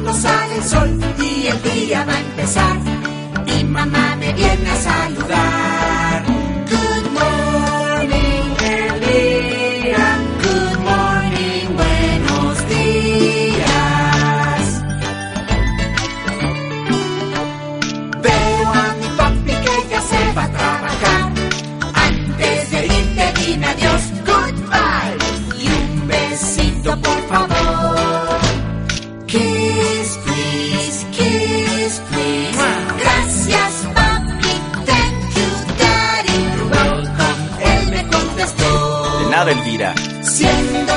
no sale el sol y el día va a empezar. Mi mamá me viene a saludar. Good morning, Elvira. Good morning, buenos días. Veo a mi papi que ya se va a trabajar. Antes de irte dime adiós, goodbye. Y un besito por favor. Kiss, please, kiss, please. Gracias, papi, thank you, daddy. You're welcome, él me contestó. De nada, Elvira. Siendo